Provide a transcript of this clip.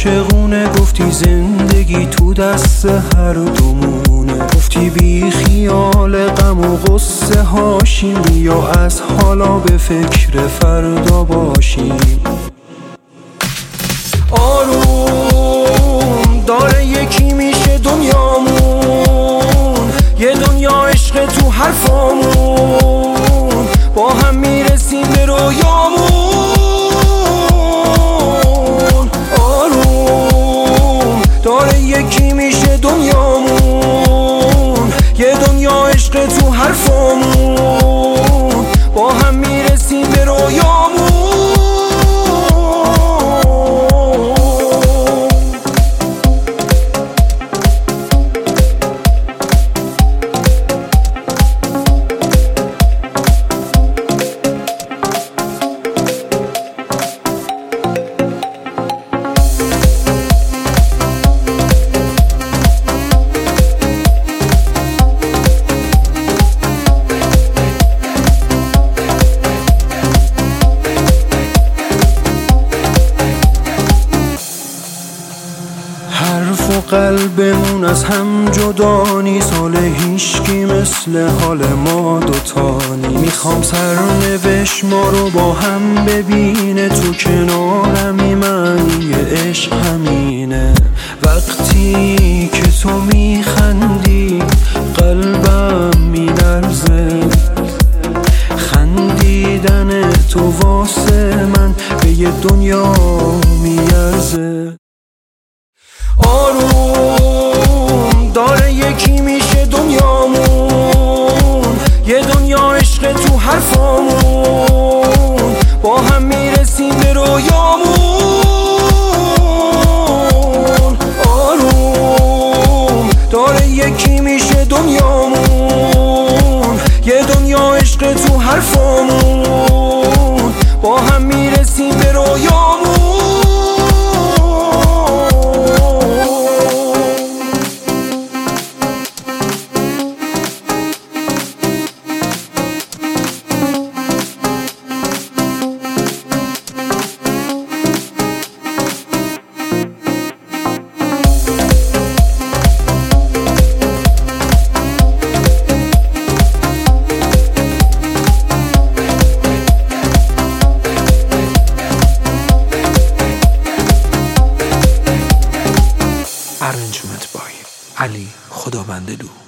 عاشقونه، گفتی زندگی تو دست هر دومونه. گفتی بی خیال غم و غصه هاشیم، بیا از حالا به فکر فردا باشیم. آروم داره یکی میشه دنیامون، یه دنیا عشق تو حرفامون، با هم میرسیم به رویامون. آروم داره یکی میشه دنیامون، یه دنیا عشق تو حرفامون، با هم میرسیم به رویامون. حرف و قلبمون از هم جدا نیست، حال هیچکی مثل حال ما دوتانی. میخوام سرنوشت ما رو با هم ببینه، تو کنارمی معنی عشق همینه. وقتی که تو میخندی قلبم میلرزه، خندیدن تو واسه من به یه دنیا میارزه. آروم داره یکی میشه دنیامون، یه دنیا عشق تو حرفامون، با هم میرسیم به رویامون. آروم داره یکی میشه دنیامون، یه دنیا عشق تو حرفامون، با هم میرسیم به رویامون. Arrangement by علی خداوندلو.